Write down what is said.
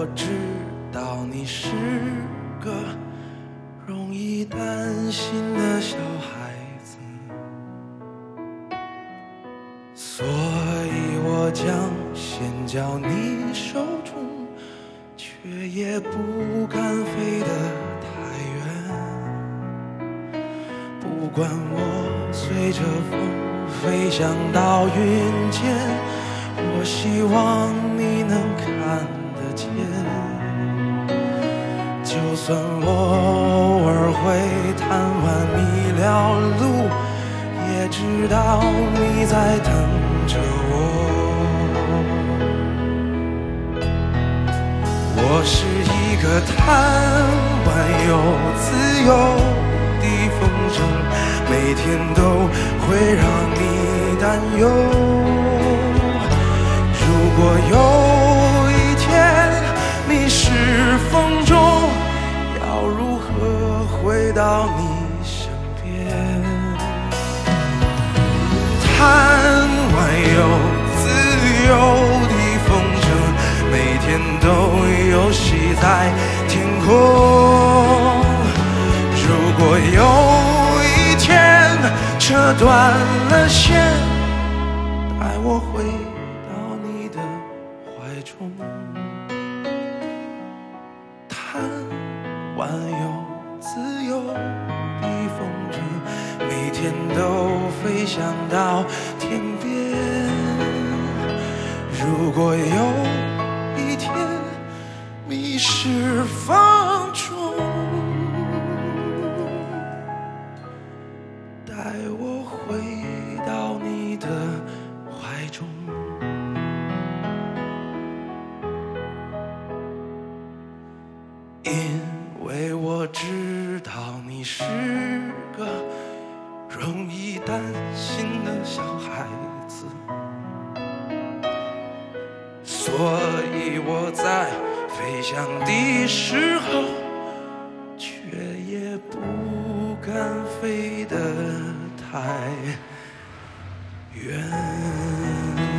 我知道你是个容易担心的小孩子，所以我将先交你手中，却也不敢飞得太远。不管我随着风飞翔到云间，我希望你能看得见。就算我偶尔会贪玩迷了路，也知道你在等着我。我是一个贪玩又自由的风筝，每天都会让你担忧。如果有一天迷失风中，要如何回到你身边？贪玩又自由的风筝，每天都游戏在天空。如果有一天扯断了线，带我回到你的怀中。贪玩又自由的风筝，每天都飞翔到天边。如果有一天迷失风中，带我回到你的怀中。因为我知道你是个容易担心的小孩子，所以我在飞翔的时候，却也不敢飞得太远。